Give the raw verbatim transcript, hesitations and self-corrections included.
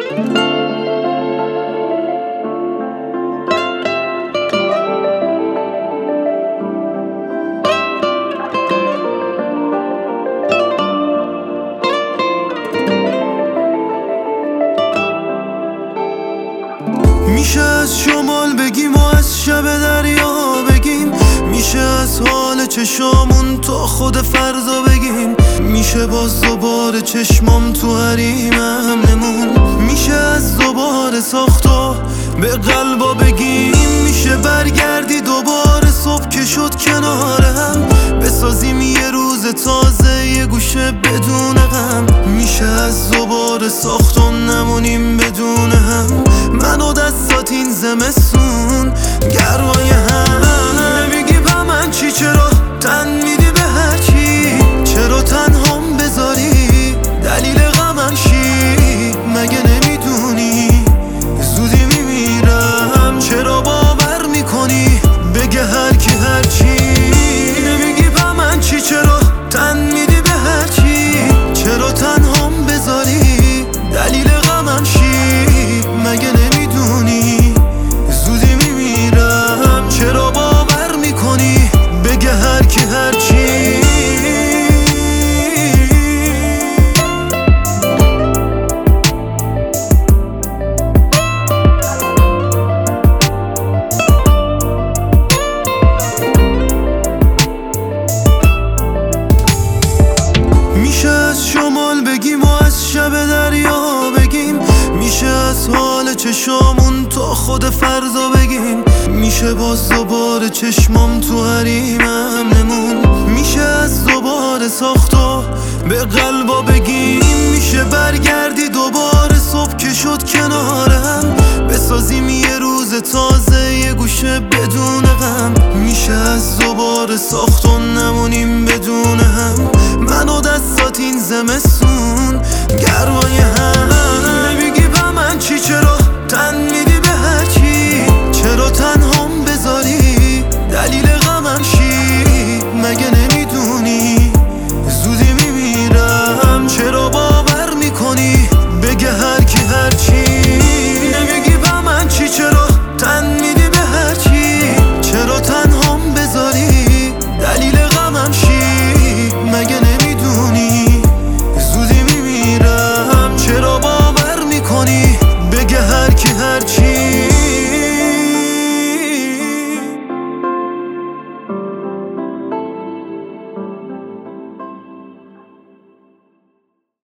میشه از شمال بگیم و از شب دریا بگیم، میشه از حال چشامون تا خود فردا بگیم، میشه باز دوباره چشمام تو حریمم نمون، میشه از دوباره ساختا به قلبا بگیم، میشه برگردی دوباره صبح که شد کنارم، بسازیم یه روز تازه یه گوشه بدون غم، میشه از دوباره ساختا نمونیم بدون هم، من و دستات این زمستون گرمای هم. نمیگی با من چی، چرا تن میدی به هر چی، چرا تنهام بذاری دلیل غمم شی، مگه نمیدونی زودی میمیرم، چرا باور میکنی بگه هر کی هر چی. نمیگی با من چی، چرا تن میدی به هر چی، چرا تنهام بذاری دلیل غمم شی، مگه نمیدونی زودی میمیرم، چرا باور میکنی بگه هر کی هر چی. میشه از شمال بگیم و از شب دریا بگیم، میشه از حال چشامون تا خود فردا بگیم، میشه باز دوباره چشمام تو حریمم نمون، میشه از دوباره ساختا به قلبا بگیم، میشه برگردی دوباره صبح که شد کنارم، بسازیم یه روز تازه یه گوشه بدون غم، میشه از دوباره ساختا نمونیم بدون هم، من و دستات این زمستون